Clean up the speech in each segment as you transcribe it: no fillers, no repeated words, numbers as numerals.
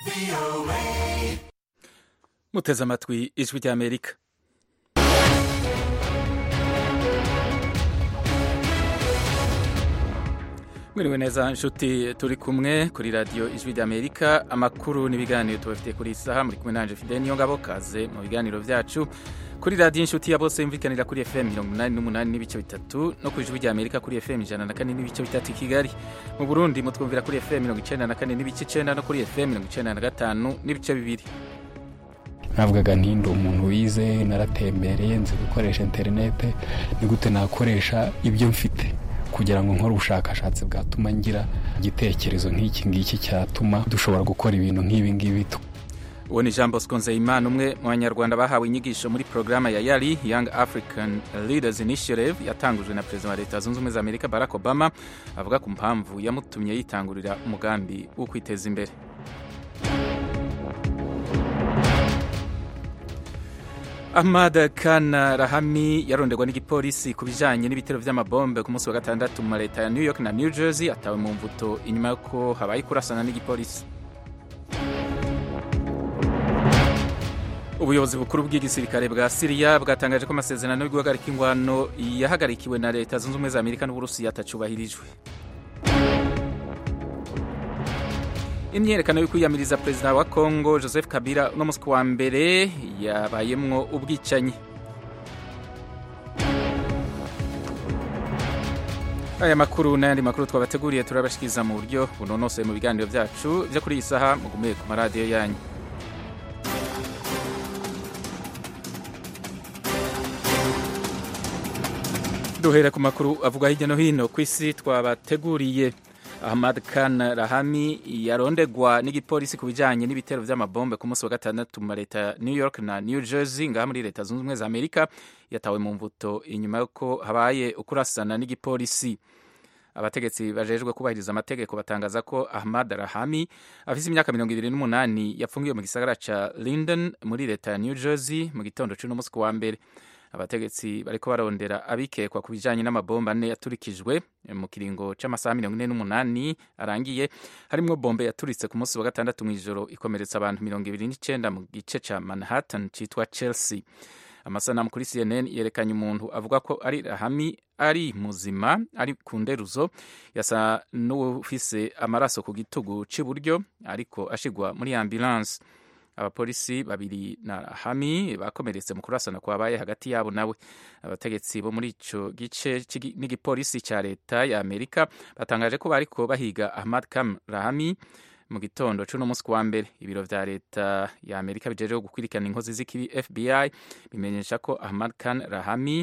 muteze amatwi ijwi ry'Amerika. Mwiriwe neza nshuti, turi kumwe kuri radio ijwi ry'Amerika. Amakuru n'ibiganiro tubafitiye kuri isaha, muri kumwe nanje Fidel Niyongabo. Kaze mu biganiro vyacu kuri radio inshuti ya bose yumvikanira kuri FM 88 n'ibice bitatu no ku ijwi ry'Amerika kuri FM 104 n'ibice bitatu i Kigali. Mu Burundi mutwumvira kuri FM 94 n'ibice 9 no kuri FM 95 n'ibice bibiri. Navugaga nti ndi umuntu wize, naratembereye, nzi gukoresha interinete, ni gute nakoresha ibyo mfite kugira ngo nkore ubushakashatsi bwatuma ngira igitekerezo nk'iki ngiki cyatuma dushobora gukora ibintu nk'ibi ngibi. Uwo ni Jean Bosco Nzeyimana, umwe mu banyarwanda bahawe inyigisho muri programa ya YALI, Young African Leaders Initiative, yatangujwe na Perezida wa Leta Zunze Ubumwe za Amerika Barack Obama, avuga ku mpamvu yamutumye yitangurira umugambi wo kwiteza imbere. Ahmad Khan Rahami yarondegwa n'igipolisi ku bijanye n'ibitero vy'amabombe ku munsi wa gatandatu mu leta ya New York na New Jersey, atawe mu mvuto inyuma yuko habaye kurasana n'igipolisi. Ubuyobozi bukuru bw'igisirikare bwa Syria bwatangaje ko amasezerano yo guhagarika ingwano yahagarikiwe na Leta Zunze Ubumwe za Amerika n'Uburusiya atacubahirijwe. Imyerekano yo kwiyamiriza Perezida wa Congo Joseph Kabila no musi wa mbere yabayemwo ubwicanyi. Aya makuru n'ayandi makuru twabateguriye turabashikiza mu buryo bunonosoye mu biganiro vyacu vyo kuri iyi saha. Mugume ku maradiyo yanyu. Duhera ku makuru avuga hirya no hino ku isi twabateguriye. Ahmad Khan Rahami yarondegwa n'igipolisi ku bijanye n'ibitero vy'amabombe ku munsi wa gatandatu mu leta New York na New Jersey ngaha muri Leta Zunze Ubumwe za Amerika, yatawe mu mvuto inyuma yuko habaye ukurasana n'igipolisi. Abategetsi bajejwe kubahiriza amategeko batangaza ko Ahmad Rahami afise imyaka 28 yapfungiwe mu gisagara ca Linden muri leta ya New Jersey mu gitondo c'uno munsi wa mbere. Abategetsi bariko barondera abikekwa ku bijanye n'amabomba ane yaturikijwe mu kiringo c'amasaha 48 arangiye, harimwo bombe yaturitse ku munsi wa gatandatu mw'ijoro ikomeretsa abantu 29 mu gice ca Manhattan citwa Chelsea. Amasanamu kuri CNN yerekanye umuntu avuga ko ari Rahami ari muzima, ari ku nderuzo, yasa n'ufise amaraso ku gitugu c'iburyo ariko ashigwa muri ambulance. Abapolisi babiri na Rahami bakomeretse mu kurasana kwabaye hagati yabo nawe. Abategetsi bo muri ico gice n'igipolisi ca leta ya Amerika batangaje ko bariko bahiga Ahmad Khan Rahami mu gitondo c'uno munsi wa mbere. Ibiro vya leta ya Amerika bijeje gukwirikana inkozi z'ikibi FBI bimenyesha ko Ahmad Khan Rahami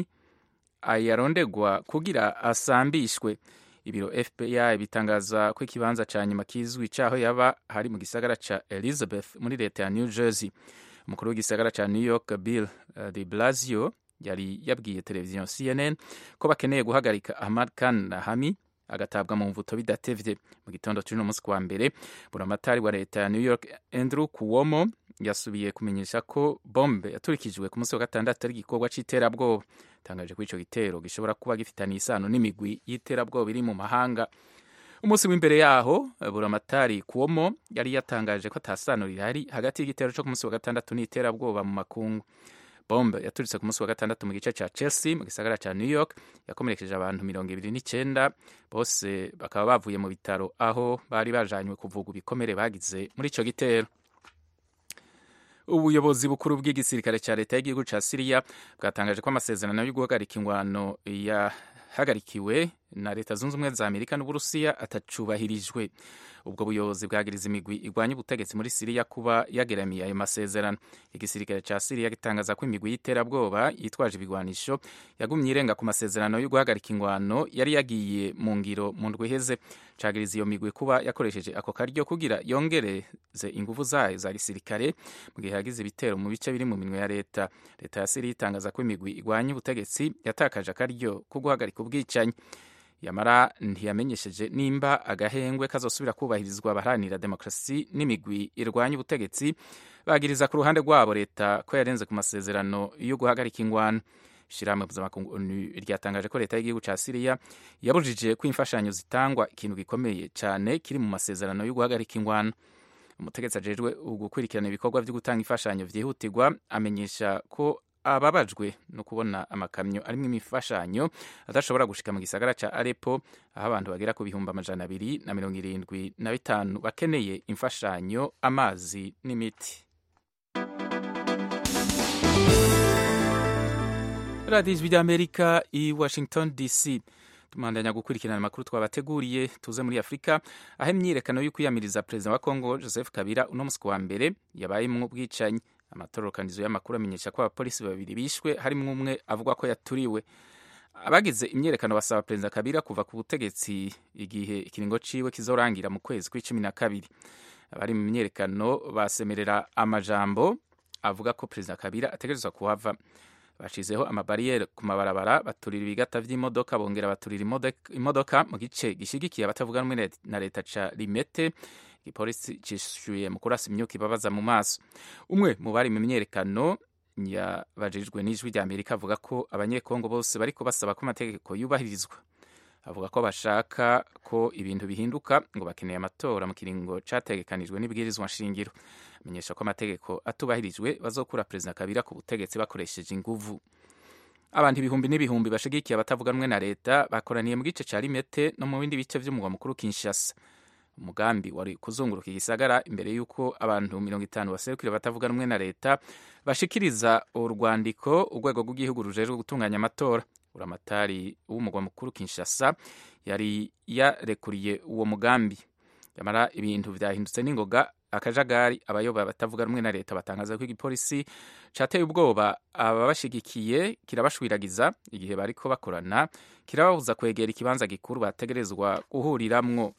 ayarondegwa kugira asambishwe. Ibiro FBI bitangaza ko ikibanza ca nyuma kizwi caho yaba hari mu gisagara ca Elizabeth muri leta ya New Jersey. Umukuru w'igisagara ca New York Bill de Blasio yari yabwiye televiziyo CNN ko bakeneye guhagarika Ahmad Khan Rahami agatabwa mu mvuto bidatevye. Mu gitondo c'uno munsi wa mbere, buramatari wa leta ya New York Andrew Cuomo yasubiye kumenyesha ko bombe yaturikijwe ku munsi wa gatandatu ari igikorwa c'iterabwoba. Tangaje ko ico gitero gishobora kuba gifitaniye isano n'imigwi y'iterabwoba iri mu mahanga. Umunsi w'imbere yaho, buramatari Cuomo yari yatangaje ko atasano rihari hagati y'igitero co ku munsi wa gatandatu n'iterabwoba mu makungu. Bombe yaturitse ku munsi wa gatandatu mu gice ca Chelsea mu gisagara ca New York yakomerekeje abantu 29, bose bakaba bavuye mu bitaro aho bari bajanywe kuvuga ibikomere bagize muri ico gitero. Ubuyobozi bukuru bw'igisirikare ca leta y'igihugu ca Syria bwatangaje ko amasezerano yo guhagarika ingwano yahagarikiwe na Leta Zunze Ubumwe za Amerika n'Uburusiya atacubahirijwe. Ubwo buyobozi bwagiriza imigwi igwanya ubutegetsi muri Syria kuba yageramiye ayo masezerano. Igisirikare ca Syria gitangaza ko imigwi y'iterabwoba yitwaje ibigwanisho yagumye irenga ku masezerano yo guhagarika ingwano yari yagiye mu ngiro mu ndwi iheze. Cagiriza iyo migwi kuba yakoresheje ako karyo kugira yongereze inguvu zayo za gisirikare mu gihe hagize ibitero mu bice biri mu minwe ya leta. Leta ya Syria itangaza ko imigwi igwanya ubutegetsi yatakaje akaryo ko guhagarika ubwicanyi. Yamara ntiyamenyesheje nimba agahengwe kazosubira kubahirizwa abaharanira demokrasi n'imigwi irwanya ubutegetsi. Bagiriza ku ruhande rwabo leta ko yarenze ku masezerano yo guhagarika ingwano. Ishirahamwe mpuzamakungu ryatangaje ko leta y'igihugu ca Syria yabujije ko imfashanyo zitangwa, ikintu gikomeye cyane kiri mu masezerano yo guhagarika ingwano. umutegetsi ajejwe gukurikirana ibikorwa vyo gutanga imfashanyo vyihutirwa amenyesha ko ababajwe no kubona amakamyo arimwo imifashanyo adashobora gushika mu gisagara ca Aleppo aho abantu bagera ku bihumbi 275 bakeneye imfashanyo, amazi n'imiti. Radio Ijwi ry'Amerika i Washington DC. Tumandanya gukurikirana amakuru twabateguriye. Tuze muri Afrika aho imyiyerekano yo kwiyamiriza perezida wa Congo Joseph Kabila uno musi wa mbere yabaye mu bwicanyi. Amatororokanizo y'amakuru amenyesha ko abapolisi babiri bishwe harimwo umwe avuga ko yaturiwe. Abagize imyiyerekano basaba perezida Kabila kuva ku butegetsi igihe ikiringo ciwe kizorangira mu kwezi kwa 12. Abari mu myiyerekano basemerera amajambo avuga ko perezida Kabila ategerezwa kuhava. Bashizeho amabariyeri ku mabarabara, baturira ibigata vy'imodoka, bongera baturira imodoka mu gice gishigikiye abatavuga rumwe na leta ca Limete. Igipolisi cishuye mu kurasa imyuka ibabaza mu maso. Umwe mu bari mu myiyerekano yabajijwe n'Ijwi ry'Amerika avuga ko abanyekongo bose bariko basaba ko amategeko yubahirizwa. Avuga ko bashaka ko ibintu bihinduka, ngo bakeneye amatora mu kiringo categekanijwe n'ibwirizwa nshingiro. Amenyesha ko amategeko atubahirijwe bazokura perezida Kabila ku butegetsi bakoresheje inguvu. Abantu ibihumbi n'ibihumbi bashigikiye abatavuga rumwe na leta bakoraniye mu gice ca Limete no mu bindi bice vy'umugwa mukuru Kinshasa. Umugambi wari kuzunguruka igisagara imbere y'uko abantu 50 baserukira batavuga rumwe na leta bashikiriza urwandiko urwego rw'igihugu rujejwe gutunganya amatora. Uramatari w'umugwa mukuru Kinshasa yari yarekuriye uwo mugambi. Yamara ibintu vyahindutse n'ingoga akajagari. Abayoba batavuga rumwe na leta batangaza ko igipolisi cateye ubwoba ababashigikiye kirabashwiragiza igihe bariko bakorana, kirababuza kwegera ikibanza gikuru bategerezwa guhuriramwo.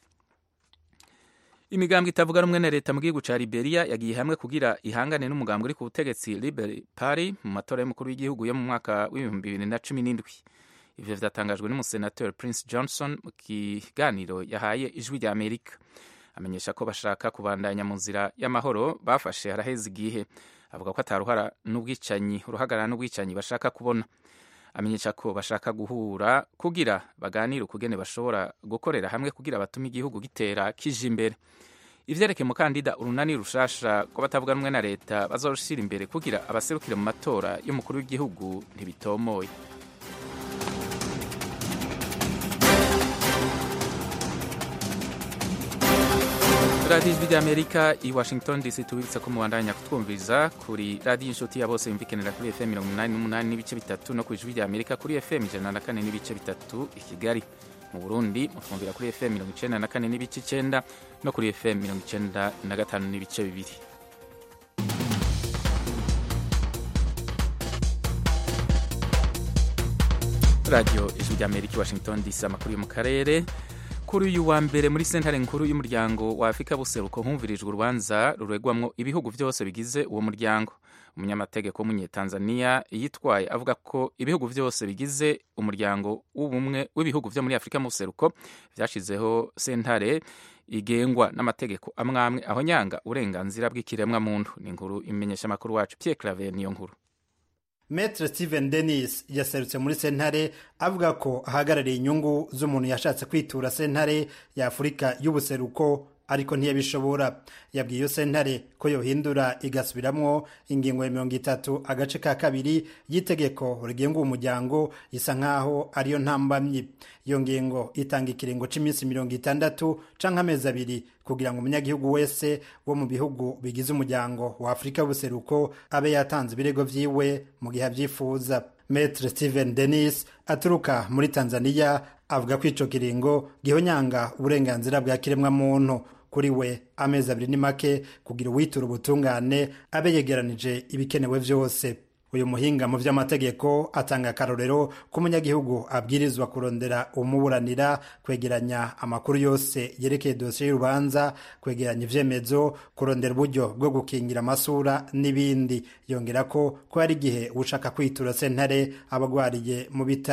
Imigambwe itavuga rumwe na leta mu gihugu ca Liberia yagiye hamwe kugira ihangane n'umugambwe uri ku butegetsi Liberal Party mu matora y'umukuru w'igihugu yo mu mwaka w'2017. Ivyo vyatangajwe n'umusenateur Prince Johnson mu kiganiro yahaye Ijwi ry'Amerika. Amenyesha ko bashaka kubandanya mu nzira y'amahoro bafashe haraheze igihe. Avuga ko ataruhara n'ubwicanyi, uruhagarara n'ubwicanyi bashaka kubona. Amenyesha ko bashaka guhura kugira baganire ukugene bashobora gukorera hamwe kugira batume igihugu gitera kije imbere. Ivyerekeye umukandida urunani rushasha ko batavuga rumwe na leta bazorushira imbere kugira abaserukire mu matora y'umukuru w'igihugu ntibitomoye. Radio Ijwi ry'Amerika i Washington DC. Tubibutsa ko mubandanya kutwumviriza kuri radio inshuti ya bose yumvikanira kuri FM 88 n'ibice bitatu no ku Ijwi ry'Amerika kuri FM 104 n'ibice bitatu i Kigali. Mu Burundi mutwumvira kuri FM 94 n'ibice 9 no kuri FM 95 n'ibice bibiri. Radio Ijwi ry'Amerika i Washington DC. Amakuru yo mu karere. Kuri uyu wa mbere muri sentare nkuru y'umuryango wa Afrika buseruko humvirijwe urubanza ruregwamwo ibihugu vyose bigize uwo muryango. Umunyamategeko w'umunyetanzania yitwaye avuga ko ibihugu vyose bigize umuryango w'ubumwe w'ibihugu vyo muri Afrika buseruko vyashizeho sentare igengwa n'amategeko amwamwe aho nyanga uburenganzira bw'ikiremwa muntu. Ni inkuru imenyesha makuru wacu Pierre Claver niyo nkuru. Maître Steven Dennis yaserutse muri sentare avuga ko ahagarariye inyungu z'umuntu yashatse kwitura sentare ya Afrika y'ubuseruko ariko ntiyabishobora. Yabwiye iyo sentare ko yohindura igasubiramwo ingingo ya 30 agace ka kabiri y'itegeko rigenga umuryango isa nkaho ariyo ntambamye. Iyo ngingo itanga ikiringo c'iminsi 60 canke amezi abiri kugira ngo umunyagihugu wese wo mu bihugu bigize umuryango wa Afrika y'ubuseruko abe yatanze ibirego vyiwe mu gihe avyifuza. Maître Steven Dennis aturuka muri Tanzania avuga ko ico kiringo gihonyanga uburenganzira bwa kiremwa muntu. Kuri we amezi abiri ni make kugira uwitura ubutungane abe yegeranije ibikenewe vyose. Uyu muhinga mu vy'amategeko atanga akarorero ko umunyagihugu abwirizwa kurondera umuburanira, kwegeranya amakuru yose yerekeye dosiye y'urubanza, kwegeranya ivyemezo, kurondera uburyo bwo gukingira amasura n'ibindi. Yongera ko ari igihe ushaka kwitura sentare abagwariye mu bitaro.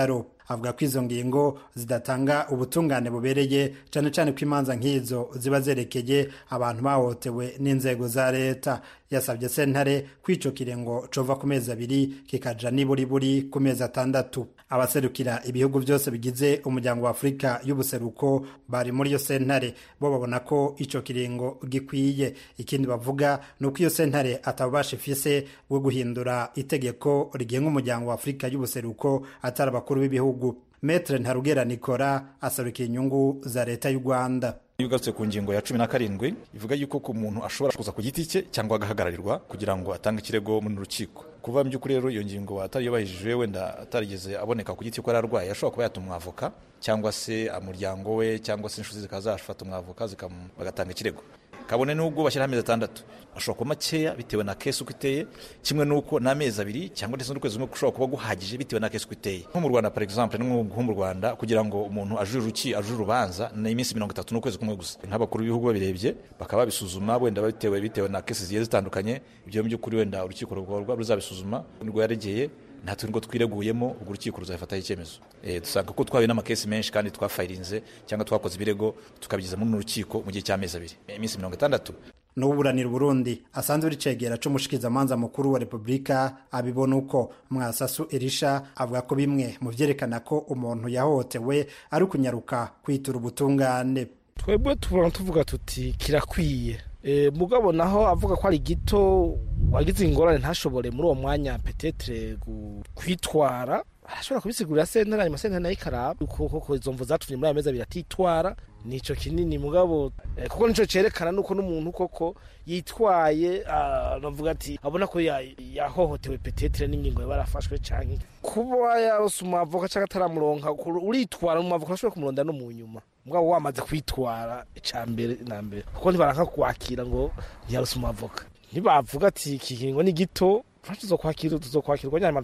avuga ko izo ngingo zidatanga ubutungane bubereye cane cane ko imanza nk'izo ziba zerekeye abantu bahohotewe n'inzego za leta. Yasabye sentare kwico kirengo cova ku mezi 2 kikaja niburiburi ku mezi 6. Abaserukira ibihugu byose bigize umuryango wa Afrika y'ubuseruko bari muri iyo sentare bo babona ko ico kirengo gikwiye. Ikindi bavuga nuko iyo sentare atabasha ifise bwo guhindura itegeko rigenga umuryango wa Afrika y'ubuseruko atari abakuru b'ibihugu. Maître Ntarugera Nikora asarukiye inyungu za leta y'u Rwanda. Yugatse ku ngingo ya 17 ivuga yuko ku muntu ashobora kuza ku giti cye cyangwa agahagararirwa kugira ngo atange ikirego mu rukiko. Kuva mu by'ukuri rero iyo ngingo atari yubahirije wenda atarigeze aboneka ku giti ko ararwaye ashobora kuba yatuma umwavoka cyangwa se umuryango we cyangwa se inshuti zikazafata umwavoka bagatanga ikirego. Kabone nubwo bashyira amezi 6 ashobora kuba makeya bitewe na case uko iteye, kimwe nuko n'amezi 2 cyangwa ndetse n'ukwezi umwe kushobora kuba guhagije bitewe na case uko iteye. Nko mu Rwanda par exemple nko mu Rwanda kugira ngo umuntu ajure urubanza na iminsi 30 n'ukwezi kumwe gusa. Nk'abakuru b'ibihugu babirebye bakaba bisuzuma wenda bitewe na case zigiye zitandukanye, ibyo mu by'ukuri wenda urukiko ruzabisuzuma nirwo yaregeye natwe ngo twireguyemo ubwo urukiko ruzafata icyemezo. Dusanga ko twabaye n'amakesi menshi kandi twafayirinze cyangwa twakoze ibirego tukabigiza muri urukiko mu gihe cy'amezi 2 iminsi 60. N'uburanira Burundi asanzwe ricegera c'umushikiza manza mukuru wa Republika abibona uko Mwasasu Elisha avuga ko bimwe mu vyerekana ko umuntu yahohotewe ari kunyaruka kwitura ubutungane. Twebwe tuvuga tuti kirakwiye. Mugabo naho avuga ko ari gito wagize ingorane ntashobore muri uwo mwanya petetre kwitwara, arashobora kubisigurira sentare hanyuma sentare nayo ikaraba kuko izo mvu zatumye muri amezi 2 atitwara. Nico kinini mugabo kuko nico cerekana nuko n'umuntu koko yitwaye navuga ati abona ko yahohotewe petetre n'ingingo yabarafashwe canke kuba yarose umwavoka cyangwa ataramuronka uritwara mu mavoka ashobora kumuronda no mu nyuma mugabo wamaze kwitwara icambere nambere kuko ntibaranka kwakira ngo yarose umwavoka ntibavuga ati ikigingo ni gito tuzokwakirwa nyuma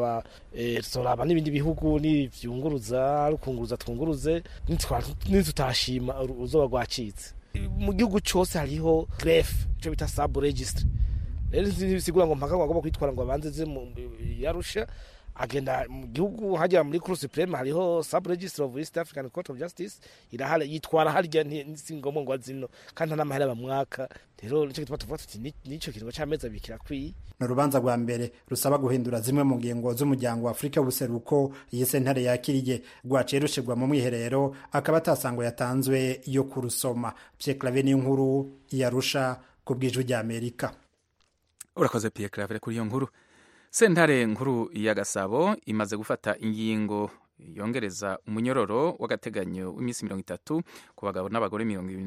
tuzoraba n'ibindi bihugu n'ivyunguruza rukunguruza twunguruze nitutashima uzoba gwacitse. Mu gihugu cyose hariho greffe cyo bita sub registry, rero bisigura ngo mpaka bagomba kwitwara ngo abanze mu yarusha agenda mu gihugu hajya muri Cour Supreme hariho sub registry of East African Court of Justice irahara yitwara harya n'insingomo ngo azino kandi nta mahera bamwaka. Rero nicyo gituma tuvuga tuti nico kiringo cy'amezi 2 kirakwiye. N'urubanza rwa mbere rusaba guhindura zimwe mu ngingo z'umuryango wa Afrika y'ubuseruko iyi sentare yakiriye rwaciye rushirwa mu mwiherero akaba atasango yatanzwe yo kurusoma. Pierre Claver n'inkuru yarusha ku bw'ijwi rya Amerika. Urakoze Pierre Claver kuri iyo nkuru. Sentare nkuru ya Gasabo imaze gufata ingingo yongereza umunyororo w'agateganyo w'iminsi 30 ku bagabo n'abagore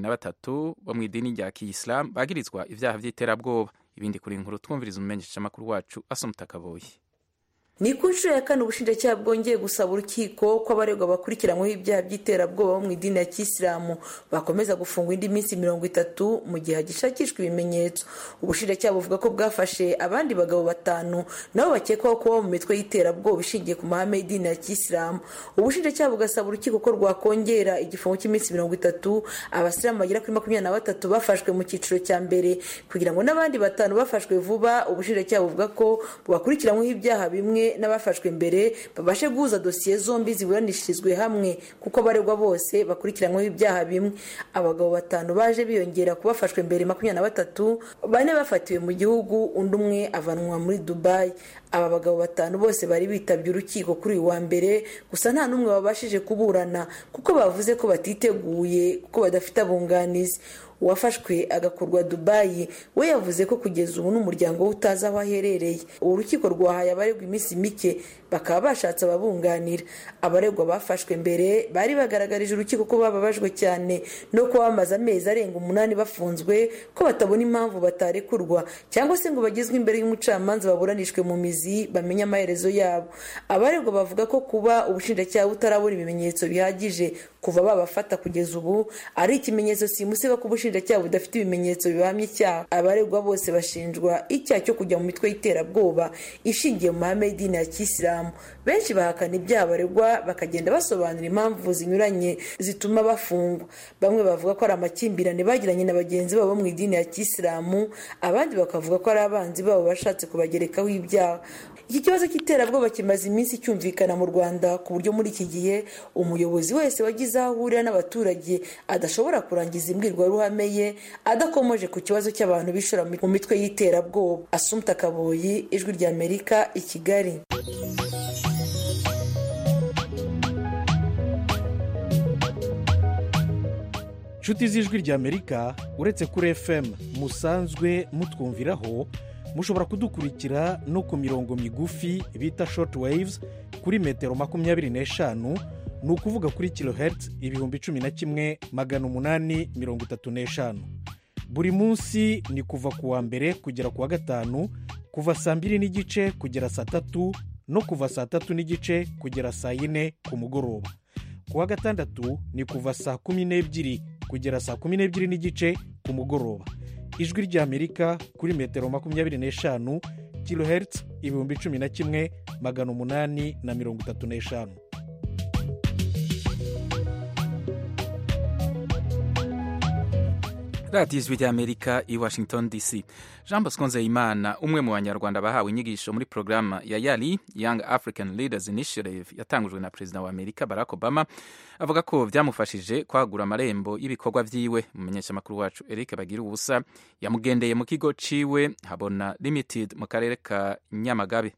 23 bo mu idini rya Kiyisilamu bagirizwa ivyaha vy'iterabwoba. Ibindi kuri inkuru twumviriza umumenyesha makuru wacu Asumta Kaboyi. Ni ku nshuro ya kane ubushinjacyaha bwongeye gusaba urukiko ko abaregwa bakurikiranyweho ibyaha by'iterabwoba mu idini ya Kisilamu bakomeza gufungwa indi minsi 30 mu gihe hagishakishwa ibimenyetso. Ubushinjacyaha buvuga ko bwafashe abandi bagabo 5 nabo bakekwaho kuba mu mitwe y'iterabwoba ishingiye ku mahame y'idini ya Kisilamu. Ubushinjacyaha bugasaba urukiko ko rwakongera igifungo cy'iminsi 30 abasilamu bagera kuri 23 bafashwe mu cyiciro cya mbere kugira ngo n'abandi 5 bafashwe vuba. Ubushinjacyaha buvuga ko bakurikiranyweho ibyaha bimwe n'abafashwe mbere babashe guhuza dosiye zombi ziburanishirizwe hamwe kuko abaregwa bose bakurikiranyweho ibyaha bimwe. Abagabo 5 baje biyongera kubafashwe mbere 23, 4 bafatiwe mu gihugu undi umwe avanwa muri Dubai. Aba bagabo 5 bose bari bitabye urukiko kuri uyu wa mbere, gusa nta numwe babashije kuburana kuko bavuze ko batiteguye kuko badafite abunganizi. Uwafashwe agakurwa Dubai we yavuze ko kugeza ubu n'umuryango utaza aho aherereye. Urukiko rwahaye abaregwa iminsi mike bakaba bashatse ababunganira. Abaregwa bafashwe mbere bari bagaragarije urukiko ko bababajwe cyane no ko bamaze amezi arenga 8 bafunzwe ko batabona impamvu batarekurwa cyangwa se ngo bagizwe imbere y'umucamanza baburanishwe mu mizi bamenya amaherezo yabo. Abaregwa bavuga ko kuba ubushinjacyaha butarabona ibimenyetso bihagije kuva babafata kugeza ubu ari ikimenyetso simusiga ko ubushinjacyaha ubushinjacyaha budafite ibimenyetso bihamya icyaha. Abaregwa bose bashinjwa icyaha cyo kujya mu mitwe y'iterabwoba ishingiye mu mahame y'idini ya Kisilamu. Benshi bahakana ibyaha baregwa bakagenda basobanura impamvu zinyuranye zituma bafungwa. Bamwe bavuga ko ari amakimbirane bagiranye na bagenzi babo mu idini ya Kisilamu, abandi bakavuga ko ari abanzi babo bashatse kubagerekaho ibyaha. Iki kibazo cy'iterabwoba kimaze iminsi cyumvikana mu Rwanda ku buryo muri iki gihe umuyobozi wese wagize aho ahurira n'abaturage adashobora kurangiza imbwirwaruhame ye adakomoje ku kibazo cy'abantu bishora mu mitwe y'iterabwoba. Assumpta Kaboyi, Ijwi ry'Amerika, i Kigali. Inshuti z'Ijwi ry'Amerika, uretse kuri FM musanzwe mutwumviraho, mushobora kudukurikira no ku mirongo migufi bita short waves kuri metero 25, ni ukuvuga kuri kilohertz 11,835. Buri munsi ni kuva ku wa mbere kugera ku wa gatanu, kuva saa 2:30 kugera saa 3 no kuva saa 3:30 kugera saa 4 ku mugoroba. Ku wa gatandatu ni kuva saa 12 kugera saa 12:30 ku mugoroba. Ijwi ry'Amerika kuri metero 25 kilohertz 11,835. radiyo Ijwi ry'Amerika i Washington DC. Jean Bosco Nzeyimana, umwe mu banyarwanda bahawe inyigisho muri porogaramu ya YALI, Young African Leaders Initiative, yatangujwe na Perezida wa Amerika Barack Obama, avuga ko byamufashije kwagura amarembo y'ibikorwa vyiwe. Umumenyeshamakuru wacu Eric Bagiruwubusa yamugendeye mu kigo ciwe Habona Limited mu karere ka Nyamagabe.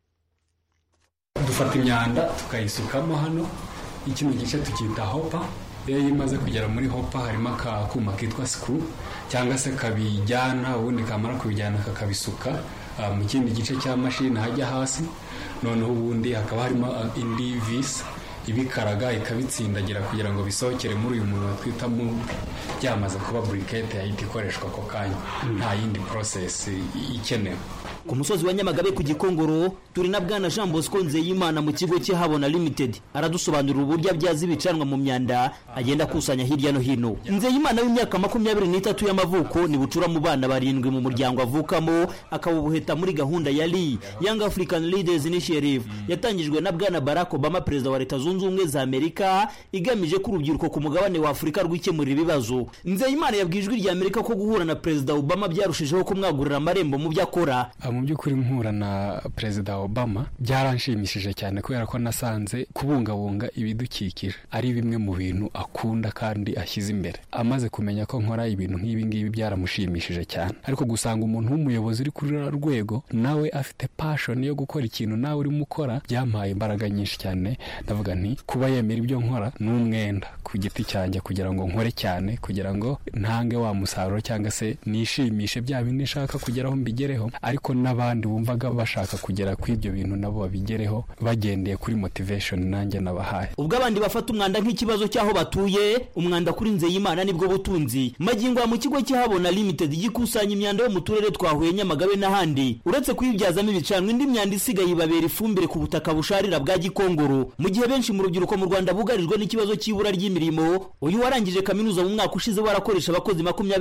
Dufata imyanda tukayisukamo hano, ikindi gice tukita hopper. Iyo imaze kugera muri hopper harimo akuma kitwa screw cyangwa se kabijyana, ubundi kamara kubijyana kakabisuka mu kindi gice cya machine hajya hasi. Noneho ubundi hakaba harimo indi vis ibikaraga ikabitsindagira kugira ngo bisohokere muri uyu muntu twita mu byamaze kuba briquette yahita ikoreshwa ako kanya, nta yindi process ikenewe. Ku musozi wa Nyamagabe ku Gikongoro turi na bwana Jean Bosco Nzeyimana mu kigo cye Habona Limited, aradusobanurira uburyo abyaza ibicanwa mu myanda agenda kusanya hirya no hino. Nzeyimana w'imyaka 23 y'amavuko ni bucura mu bana 7 mu muryango avukamo, akaba ubuheta muri gahunda ya YALI, Young African Leaders Initiative, yatangijwe na bwana Barack Obama, Perezida wa Leta Zunze Ubumwe za Amerika, igamije ko urubyiruko ku mugabane wa Afurika rwikemurira ibibazo. Nzeyimana yabwijwe Ijwi ry'Amerika ko guhura na Perezida Obama byarushijeho kumwagurira amarembo mu byakora. Mu by'ukuri mpura na Perezida Obama byaranshimishije cyane kubera ko nasanze kubungabunga ibidukikije ari bimwe mu bintu akunda kandi ashyize imbere. Amaze kumenya ko nkora ibintu nk'ibi ngibi byaramushimishije cyane, ariko gusanga umuntu w'umuyobozi uri kuri rwego nawe afite passion yo gukora ikintu nawe uri mukora, byampaye imbaraga nyinshi cyane. Ndavuga nti kuba yemera ibyo nkora n'umwenda ku giti cyanjye kugira ngo nkore cyane, kugira ngo ntange wa musaruro cyangwa se nishimishe bya bindi nshaka kugeraho mbigereho, ariko n'abandi bumvaga bashaka kugera ku ibyo bintu nabo babigereho bagendeye kuri motivation nanjye nabahaye. Ubwo abandi bafata umwanda nk'ikibazo cyaho batuye, umwanda kuri Nzeyimana nibwo butunzi. Magingo mu kigo cy'Habona Limited gikusanya imyanda yo mu turere twahuye Nyamagabe n'ahandi, uretse kuyibyazamo ibicanwa, indi myanda isigaye ibabera ifumbire ku butaka busharira bwa Gikongoro. Mu gihe benshi mu rubyiruko mu Rwanda bugarijwe n'ikibazo cy'ibura ry'imirimo, uyu warangije kaminuza mu mwaka ushize warakoresha abakozi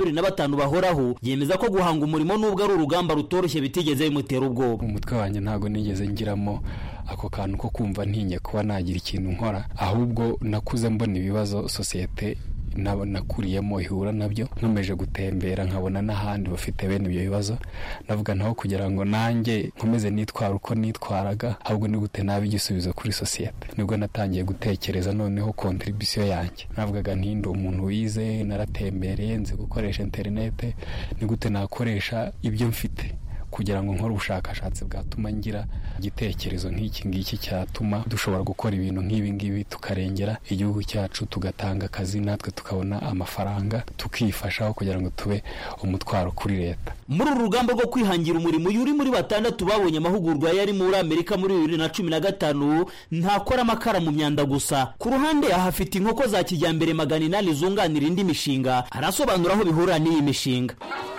25 bahoraho, yemeza ko guhanga umurimo nubwo ari urugamba rutoroshye bitigeze bimutera ubwoba. Umutwe wanjye ntago nigeze ngiramo ako kantu ko kumva ntinye kuba nagira ikintu nkora, ahubwo nakuze mbona ibibazo sosiyete nakuriyemo ihura nabyo, nkomeje gutembera nkabona n'ahandi bafite bene ibyo bibazo. Navuga ntaho kugira ngo nanjye nkomeze nitwara uko nitwaraga, ahubwo ni gute nabi igisubizo kuri sosiyete. Nibwo natangiye gutekereza noneho contribution yanjye. Navugaga nti ndi umuntu wize, naratembereye, nzi gukoresha internet, ni gute nakoresha ibyo mfite kugira ngo nkore ubushakashatsi bwatuma ngira igitekerezo nk'iki ngiki cyatuma dushobora gukora ibintu nk'ibi ngibi tukarengera igihugu cyacu, tugatanga akazi natwe tukabona amafaranga tukifashaho kugira ngo tube umutwaro kuri leta. Muri uru rugamba rwo kwihangira umurimo, yuri muri 6 babonye amahugurwa yari muri Amerika muri 2015, ntakora amakara mu myanda gusa. Ku ruhande ahafite inkoko za kijyambere 800 zunganira indi mishinga, arasobanura aho bihura n'iyi mishinga.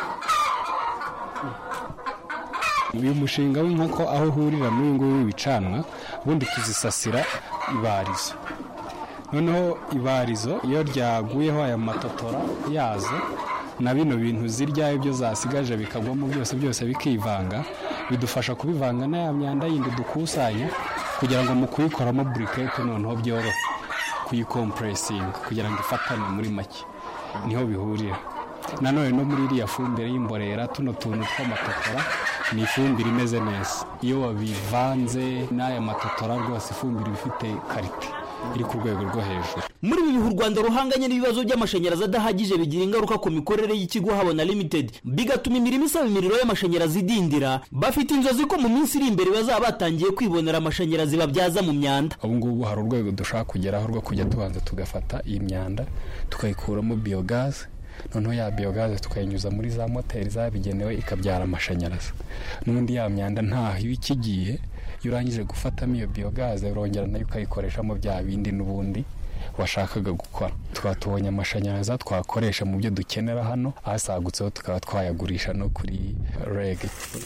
Uyu mushinga w'inkoko aho uhurira muri ngo w'ibicanwa, ubundi tuzisasira ibarizo. Noneho ibarizo iyo ryaguyeho aya matotora yazo, na bino bintu zirya ibyo zasigaje bikagwamo byose bikivanga, bidufasha kubivanga na ya myanda yindi dukusanya kugira ngo mu kuyikoramo briquette noneho byorohe kuyikompressinga kugira ngo ifatane muri make, niho bihurira. Nanone no muri iriya fumbire y'imborera tuno tuntu tw'amatotora ni ifumbire imeze neza, iyo wabivanze n'aya matotora rwose ifumbire ifite karite iri ku rwego rwo hejuru. Muri ibi bihe u Rwanda ruhanganye n'ibibazo by'amashanyarazi adahagije bigira ingaruka ku mikorere y'ikigo Habona Limited, bigatuma imirimo isaba imiriro y'amashanyarazi idindira. Bafite inzozi ko mu minsi iri imbere bazaba batangiye kwibonera amashanyarazi babyaza mu myanda. Ubu ngubu hari urwego dushaka kugeraho rwo kujya tubanza tugafata iyi myanda tukayikuramo biogaz, noneho ya biogaz tukayinyuza muri za moteri zabigenewe ikabyara amashanyarazi. N'ubundi ya myanda ntaho iba ikigiye, iyo urangije gufatamo iyo biogaz urongera nayo ukayikoreshamo bya bindi n'ubundi washakaga gukora. Twatubonye amashanyarazi twakoresha mu byo dukenera hano, ahasagutseho tukaba twayagurisha no kuri REG.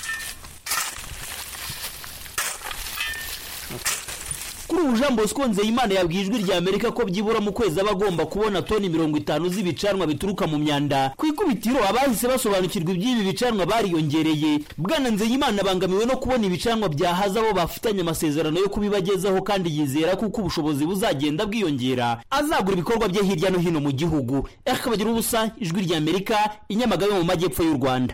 Kuri ubu Jean Bosco Nzeyimana yabwiye Ijwi rya Amerika ko byibura mu kwezi abagomba kubona toni 50 z'ibicanwa bituruka mu myanda. Ku ikubitiro abahise basobanukirwa iby'ibi bicanwa bariyongereye. Bwana Nzeyimana bangamiwe no kubona ibicanwa byahaza abo bafitanye amasezerano yo kubibagezaho, kandi yizera kuko ubushobozi buzagenda bwiyongera azagura ibikorwa bye hirya no hino mu gihugu. Akabagira ubusa, Ijwi rya Amerika, Inyamagabe mu majyepfo y'u Rwanda.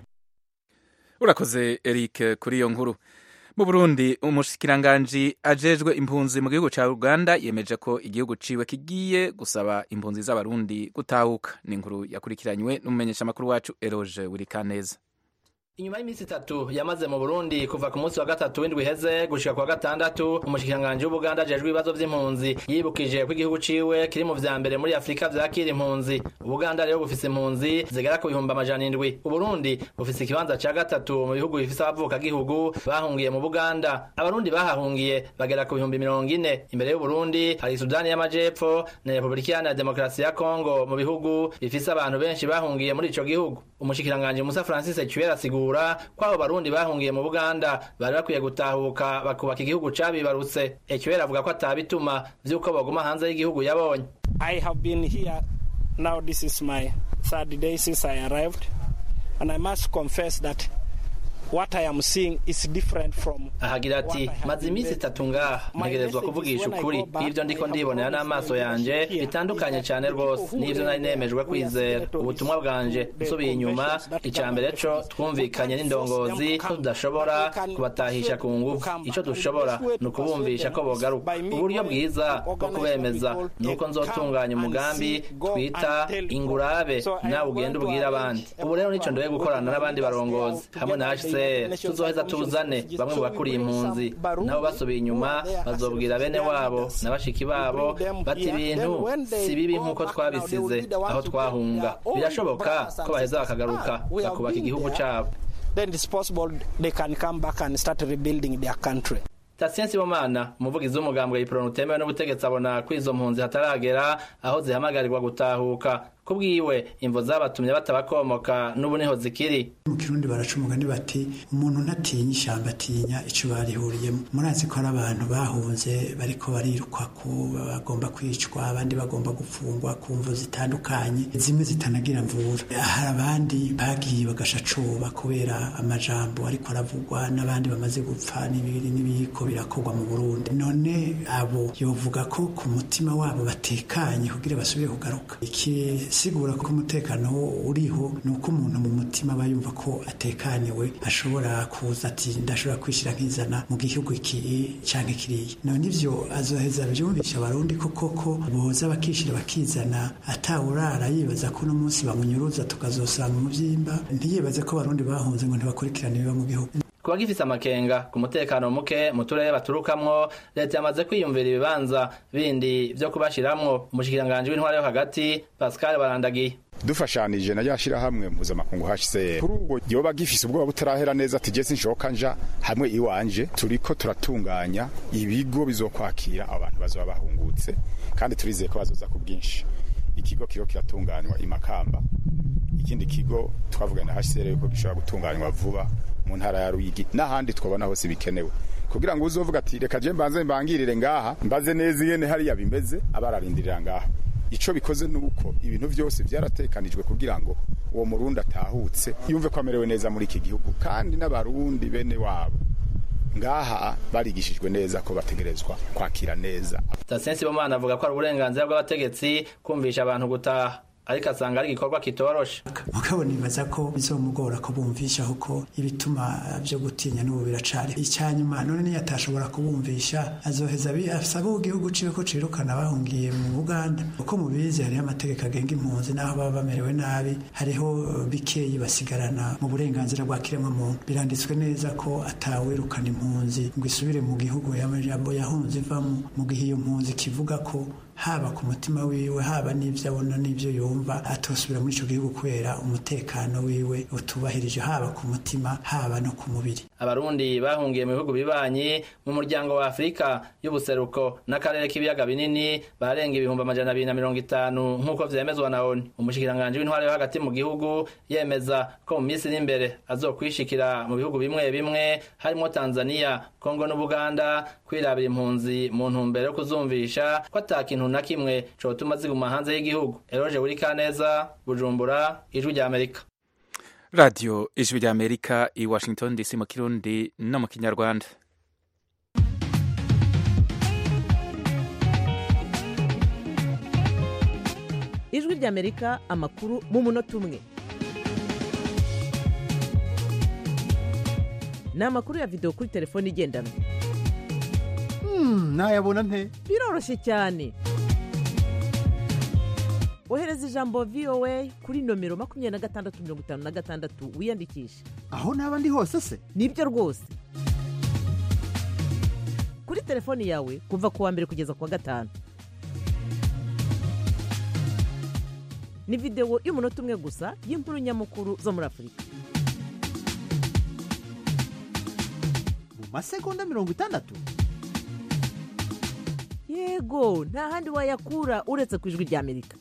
Urakoze Eric kuri iyo nkuru. Mu Burundi umushikiranganji ajejwe impunzi mu gihugu ca Uganda yemeje ko igihugu ciwe kigiye gusaba impunzi z'abarundi gutahuka. Ni inkuru yakurikiranywe n'umumenyesha makuru wacu Eroge Wirikaneza. Inyuma y'iminsi 3 yamaze mu Burundi kuva ku munsi wa 3 w'indwi heze gushika kwa 6, umushikiranganje w'Ubuganda ajejwe ibibazo vy'impunzi yibukije ko igihugu ciwe kiri mu vya mbere muri Afrika vyakira impunzi. Ubuganda rero bufise impunzi zigera ku 700. Uburundi bufise ikibanza ca 3 mu bihugu bifise abavuka gihugu bahungiye mu Buganda. Abarundi bahahungiye bagera ku 40,000. Imbere y'u Burundi hari Sudani y'Amajepfo na Republika ya Demokarasi ya Kongo mu bihugu bifise abantu benshi bahungiye muri ico gihugu. Umushikiranganje Musa Francis Echuera asigura ko abo barundi bahungiye mu Buganda bari bakwiye gutahuka bakubaka igihugu cabibarutse. Echuera avuga ko atabituma vyuko baguma hanze y'igihugu yabonye. I have been here now, this is my 3rd day since I arrived, and I must confess that what I am seeing is different from. Ahagira ati maze iminsi 3 ngaha ntegerezwa kuvugisha ukuri, ivyo ndiko ndibonera n'amaso yanje bitandukanye cyane rwose n'ivyo nari nemejwe kwizera. Ubutumwa bwanje nsubiye inyuma, icambere cyo twumvikanye n'indongozi ko tudashobora kubatahisha ku ngufu. Ico dushobora no kubumvisha ko bogaruka. Uburyo bwiza bwo kubemeza nuko nzotunganya umugambi twita ingurabe, nawe ugenda ubwira abandi. Ubu rero nico ndoye gukorana n'abandi barongozi hamwe na tuzoheza tuzane bamwe mu bakuriye impunzi, nabo basubiye inyuma bazobwira bene wabo n'abashiki babo bati ibintu si bibi nk'uko twabisize aho twahunga. Birashoboka ko baheza bakagaruka bakubaka igihugu cyabo. Then it's possible they can come back and start rebuilding their country. Tatien Sibomana umuvugizi w'umugambwe y'Ipronu utemewe n'ubutegetsi abona ko izo mpunzi hataragera aho zihamagarirwa gutahuka. Kubwiwe imvo zabatumye batabakomoka n'ubu niho zikiri. Mu Kirundi baracumuga ni bati umuntu ntatinya ishyamba atinya ico barihuriyemo. Murazi ko ari abantu bahunze bariko barirukwa ko bagomba kwicwa, abandi bagomba gufungwa ku mvo zitandukanye zimwe zitanagira mvura. Hari abandi bagiye bagashacuba kubera amajambo ariko aravugwa, n'abandi bamaze gupfa n'ibiko birakorwa mu Burundi. None abo yovuga ko ku mutima wabo batekanye kugira basubire kugaruka. Iki sigura ko umutekano uriho nuko umuntu mu mutima bayumva ko atekaniwe ashobora kuza ati ndashobora kwishira nkizana mu gihugu iki canke kiriye. None ivyo azoheza byumvisha abarundi koko boza bakishira bakizana atawurara yibaza ko no munsi bamunyuruza tukazosanga mu vyimba, ntiyibaze ko abarundi bahunze ngo ntibakurikirane biba mu gihugu. Kuba gifise amakenga ku mutekano muke mu turere baturukamwo, leta yamaze kwiyumvira ibibanza bindi vyo kubashiramwo. Umushikiranganje w'intware yo hagati Pascal Barandagiye dufashanije na yashira hamwe mpuzamakungu HCR kuri ubwo yoba gifise ubwoba butarahera neza ati jesi nshoka nja hamwe iwanje, turiko turatunganya ibigo bizokwakira abantu bazoba bahungutse kandi turizeye ko bazoza ku bwinshi. Ikigo kiro kiratunganywa imakamba, ikindi kigo twavugana na HCR yuko gishobora gutunganywa vuba mu ntara ya Ruyigi n'ahandi twabona hose bikenewe, kugira ngo uzovuga ati reka je mbanze mbangirire ngaha mbaze neza yene hari yabimeze abararindirira ngaha. ico bikoze nuko ibintu byose byaratekanijwe kugira ngo uwo murundi atahutse yumve ko amerewe neza muri iki gihugu, kandi n'abarundi bene wabo ngaha barigishijwe neza ko bategerezwa kwakira neza. Tasensi Bomana avuga ko ari uburenganzira bw'abategetsi kumvisha abantu gutaha, ariko asanga ari igikorwa kitoroshe. Mugabo nibaza ko bizomugora ko bumvisha ko ibituma byo gutinya n'ubu biracari icyanyuma, none niyo atashobora kubumvisha azoheza asaba igihugu ciwe ko cirukana bahungiye mu Uganda. Uko mubizi hariho amategeko agenga impunzi, naho baba bamerewe nabi hariho bikeyi basigarana mu burenganzira bwa kiremwa muntu. Biranditswe neza ko atawirukana impunzi ngo isubire mu gihugu yahunze ivamo, mu gihe iyo mpunzi kivuga ko haba ku mutima wiwe haba n'ibyo abona n'ibyo yumva atosubira muri ico gihugu kubera umutekano wiwe utubahirije haba ku mutima haba no ku mubiri. Abarundi bahungiye mu bihugu bibanyi mu muryango wa Afrika y'ubuseruko n'akarere k'ibiyaga binini barenga 250 nk'uko vyemezwa na ONU. Umushikiranganje w'intware yo hagati mu gihugu yemeza ko mu minsi n'imbere azokwishikira mu bihugu bimwe bimwe harimo Tanzania, Kongo n'Ubuganda kwirabira impunzi mu ntumbero yo kuzumvisha ko atakintu na kimwe cotuma ziguma hanze y'igihugu. Eroje Burikaneza, Bujumbura, Ijwi rya Amerika. Radio Ijwi rya Amerika i Washington DC mu Kirundi no mu Kinyarwanda. Ijwi rya Amerika, amakuru mu munota umwe. Ni amakuru ya video kuri telefone igendanwa. Nayabona nte? Biroroshye cyane. Ohereza ijambo VOA kuri nomero 2656 wiyandikisha. Aho naba ndi hose se? Nibyo rwose. Kuri telefoni yawe kuva ku wa mbere kugeza ku wa gatanu. Ni video y'umunota umwe gusa y'inkuru nyamukuru zo muri Afrika. Mu masegonda 60? Yego, nta handi wayakura uretse ku Ijwi rya Amerika.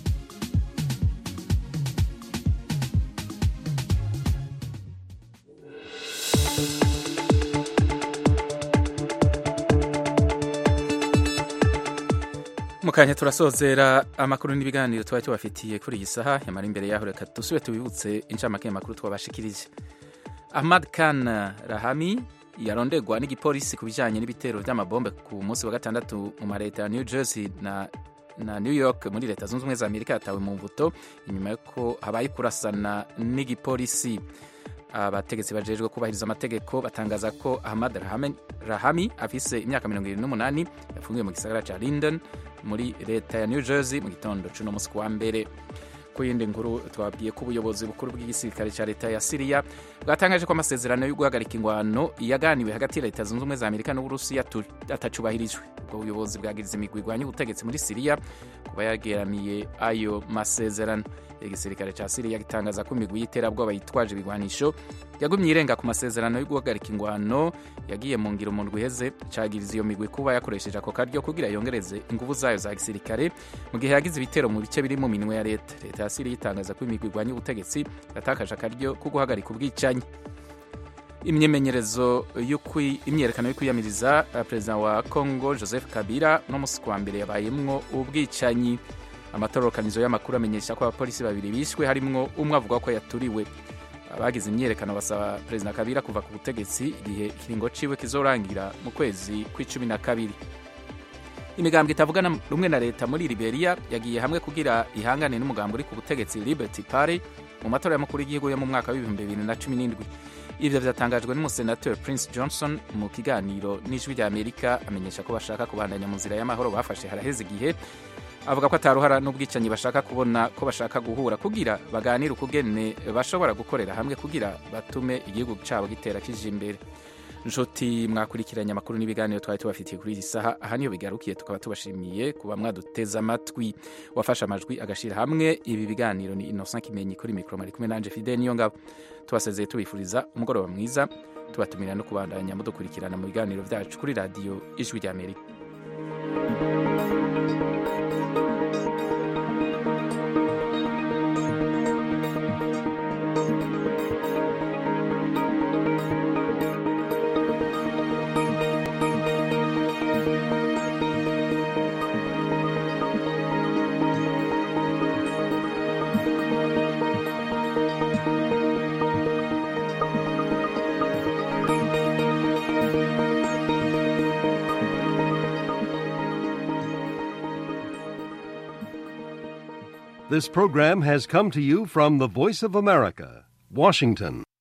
Mukanya turasozera amakuru n'ibiganiro twari tubafitiye kuri iyi saha. Yamara imbere yaho reka dusubire tubibutse incamake y'amakuru twabashikirije. Ahmad Khan Rahami yarondegwa n'igipolisi ku bijanye n'ibitero by'amabombe ku munsi wa gatandatu mu mareta ya New Jersey na New York muri leta zunze ubumwe za Amerika yatawe mu mvuto inyuma yuko habaye kurasana n'igipolisi. Abategetsi bajejwe kubahiriza amategeko batangaza ko Ahmad Rahami afise imyaka 28 yafungiwe mu gisagara ca Linden muri leta ya New Jersey mu gitondo c'uno musi wa mbere. Ku yindi nkuru twabwiye ko ubuyobozi bukuru bw'igisirikare ca leta ya Syria bwatangaje ko amasezerano yo guhagarika ingwano yaganiwe hagati ya leta zunze ubumwe za Amerika n'Uburusiya atacubahirijwe. Ubwo buyobozi bwagiriza imigwi igwanya ubutegetsi muri Syria kuba yageramiye ayo masezerano. Igisirikare ca Syria gitangaza ko imigwi y'iterabwoba yitwaje ibigwanisho yagumye irenga ku masezerano yo guhagarika ingwano yagiye mu ngiro mu ndwi iheze, cagiriza iyo migwi kuba yakoresheje ako karyo kugira yongereze inguvu zayo za gisirikare mu gihe yagize ibitero mu bice biri mu minwe ya leta. Leta ya Syria itangaza ko imigwi igwanya ubutegetsi yatakaje akaryo ko guhagarika ubwicanyi. Imyerekano yo kwiyamiriza perezida wa Congo Joseph Kabila no musi kwa mbere yabayemwo ubwicanyi. Amatororokanizo y'amakuru amenyesha ko abapolisi babiri bishwe harimwo umwe avuga ko yaturiwe. Abagize imyerekano basaba perezida Kabila kuva ku butegetsi igihe ikiringo ciwe kizorangira mu kwezi kwa12. Imigambwe itavugana rumwe na leta muri Liberia yagiye hamwe kugira ihangane n'umugambi uri ku butegetsi Liberty Party mu matora y'umukuru w'igihugu yo mu mwaka wa 2017. Ivyo vyatangajwe n'umusenateur Prince Johnson mu kiganiro n'Ijwi rya Amerika, amenyesha ko bashaka kubandanya mu nzira y'amahoro bafashe haraheze igihe. Avuga ko ataruhara n'ubwicanyi bashaka kubona ko bashaka guhura kugira baganire ukugene bashobora gukorera hamwe kugira batume igihugu cabo gitera kije imbere. Nshuti mwakurikiranye amakuru n'ibiganiro twari tubafitiye kuri iyi saha, aha niyo bigarukiye. Tukaba tubashimiye kuba mwaduteza amatwi. Wafasha amajwi agashira hamwe ibi biganiro ni Innocent Kimenyi kuri micro, mari kumwe nanje Fidel Niyongabo. Tubasezeye tubifuriza umugoroba mwiza, tubatumira no kubandanya mudukurikirana mu biganiro byacu kuri radio Ijwi rya Amerika. This program has come to you from the Voice of America, Washington.